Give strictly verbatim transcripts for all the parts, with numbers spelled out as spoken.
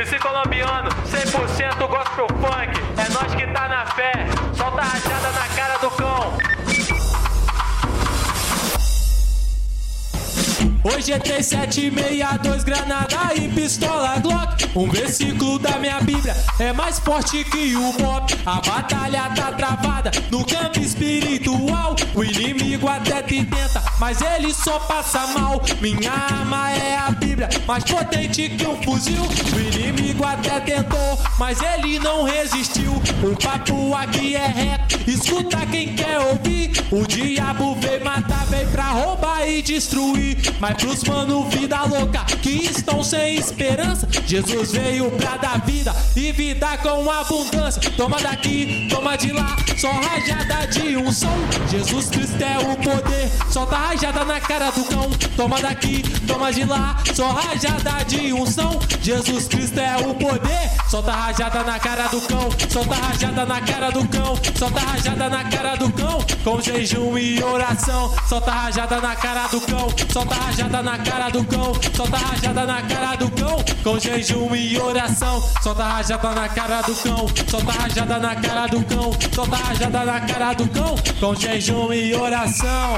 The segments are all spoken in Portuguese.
M C colombiano, cem por cento gospel funk. É nós que tá na fé, solta a rajada na cara do cão. Hoje é T sete seis dois, granada e pistola Glock. Um versículo da minha Bíblia é mais forte que o pop. A batalha tá travada no campo espiritual. O inimigo até te tenta, mas ele só passa mal. Minha arma é a Bíblia, mais potente que um fuzil. O inimigo até tentou, mas ele não resistiu. O papo aqui é reto, escuta quem quer ouvir. O diabo veio matar, veio pra roubar e destruir. Mas pros mano vida louca que estão sem esperança, Jesus veio pra dar vida e vida com abundância. Toma daqui, toma de lá, só rajada de unção. Jesus Cristo é o poder, solta rajada na cara do cão. Toma daqui, toma de lá, só rajada de unção. Jesus Cristo é o poder, solta rajada na cara do cão. Solta rajada na cara do cão, solta rajada na cara do cão. Com jejum e oração, solta rajada na cara do cão. Solta rajada na cara do cão, solta rajada na cara do cão. Com jejum e oração, solta rajada na cara do cão. Solta rajada na cara do cão, solta rajada na cara do cão. Com jejum e oração.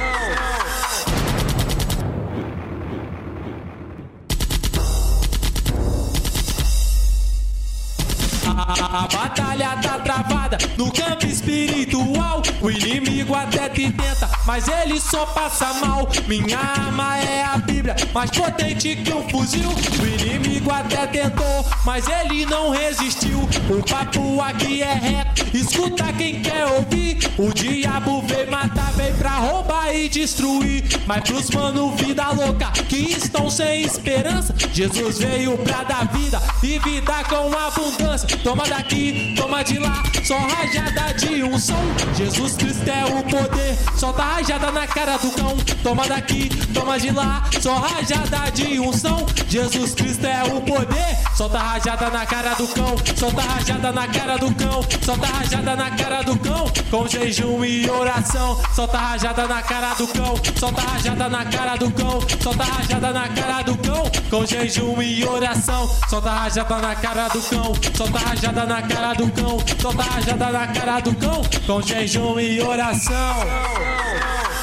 A, a batalha tá travada no campo espiritual. O inimigo até te tenta, mas ele só passa mal. Minha arma é a Bíblia, mais potente que um fuzil. O inimigo até tentou, mas ele não resistiu. O papo aqui é reto, escuta quem quer ouvir. O diabo veio matar, veio pra roubar e destruir. Mas pros mano vida louca que estão sem esperança, Jesus veio pra dar vida e vida com abundância. Toma daqui, toma de lá, só rajada de unção. Jesus Cristo é o poder, solta rajada na cara do cão. Toma daqui, toma de lá, só rajada de unção. Jesus Cristo é o poder, solta rajada na cara do cão. Solta rajada na cara do cão, solta rajada na cara do cão. Com jejum e oração, solta rajada na cara do cão. Solta rajada na cara do cão, solta rajada na cara do cão. Com jejum e oração, solta rajada na cara do cão. Solta rajada na cara do cão, solta rajada na cara do cão. Com jejum e oração.